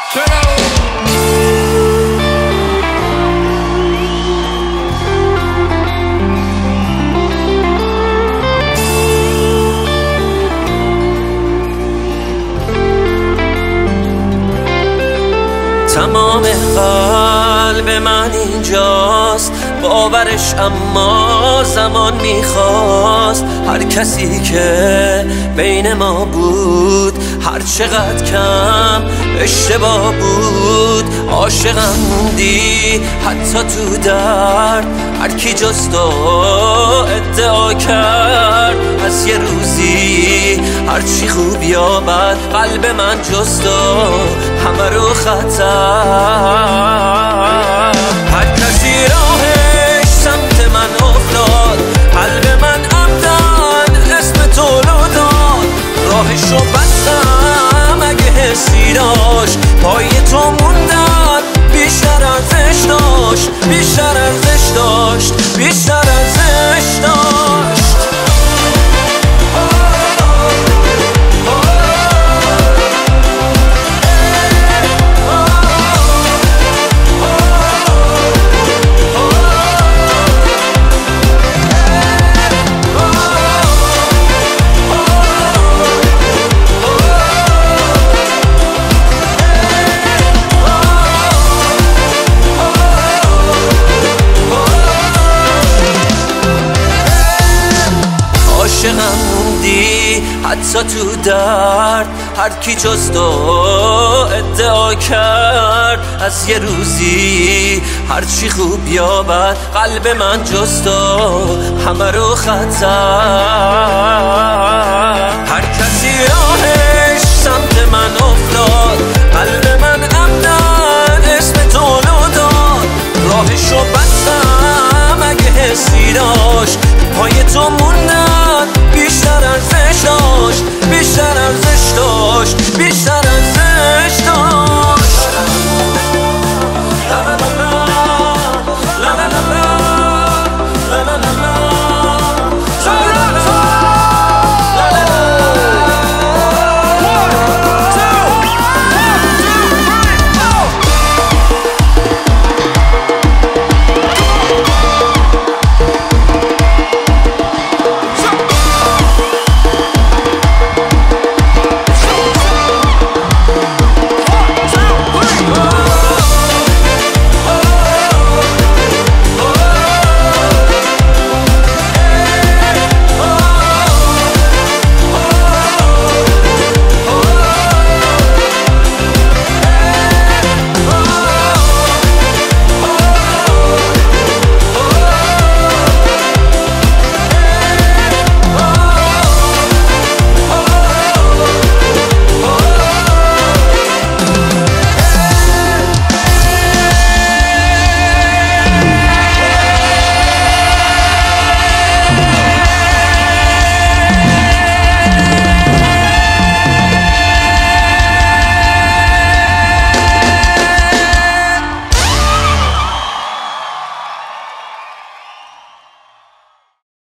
تمام قلب من اینجاست، باورش اما زمان میخواست. هر کسی که بین ما بود، هر چقدر کم اشتباه بود، عاشقم موندی حتی تو درد. هر کی جز تو ادعا کرد از یه روزی هرچی خوب یا بد، قلب من جز تو همه رو خطر. هر کسی راهش سمت من افتاد، قلب من عمدن اسم تو رو داد. راهش رو بستم اگه حسی داشت، پای تو موندن بیشتر ارزش داشت، بیشتر ارزش داشت، بیشتر ارزش داشت. عاشقم موندی حتی تو درد. هر کی جز تو ادعا کرد از یه روزی هرچی خوب یا بد، قلب من جز تو همه رو خطر. هر کسی راه